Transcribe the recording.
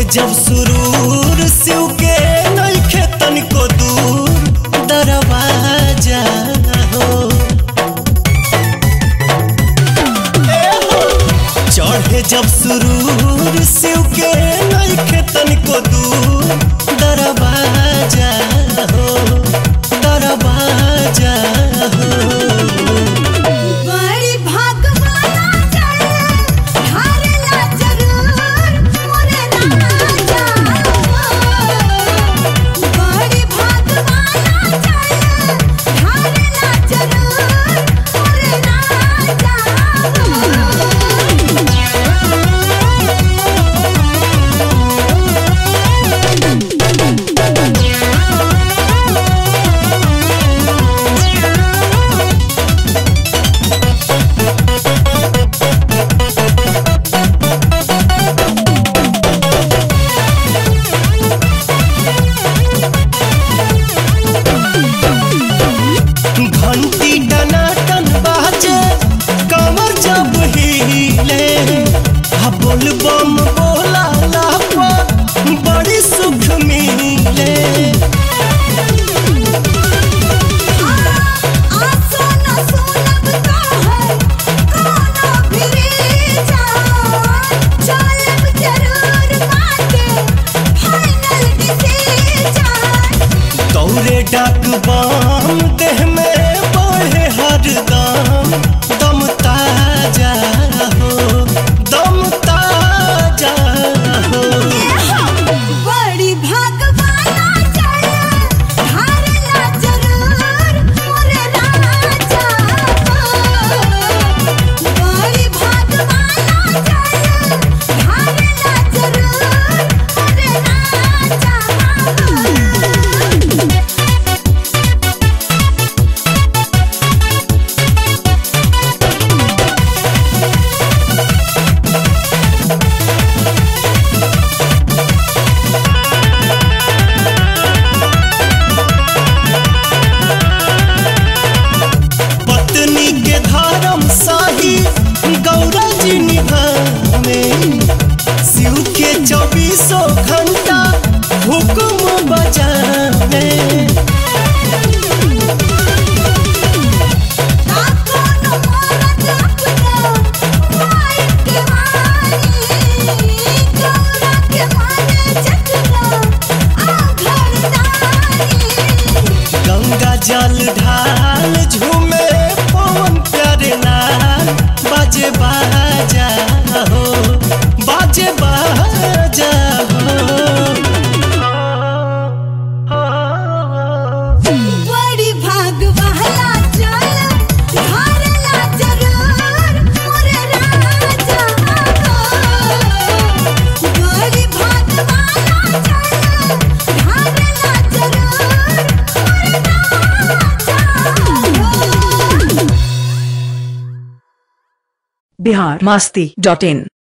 जब सुरूर शिव के नइखे तनिको दूर दरवाजा हो। चढ़े जब सुरूर शिव के नइखे तनिको दूर दरवाजा हो, दरवाजा हो। घंटी टनाटन बाजे कमर जब हिले, बोल बम बोला लापा बड़ी सुख मिले। दौरे डाक बाम देह में बढ़े हरदम, दम ताजा हो, दम ताजा हो। बड़ी भगवाना चढ़ हारला जरूर मोरे राजा हो। बड़ी भगवाना चढ़ हारला जरूर मोरे राजा हो। पत्नी के धर्म साही गौरा जी निभावे, शिव के 24 घंटा हुक्म बजावे। गंगा जल ढाल झूमे पवन प्यारे लाल, बाजे बाजा हो, बाजे बाजा हो। बड़ी भाग वाला चल हारला जरूर मोरे राजा हो। बड़ी भाग वाला चल हारला जरूर मोरे राजा हो। biharmasti.in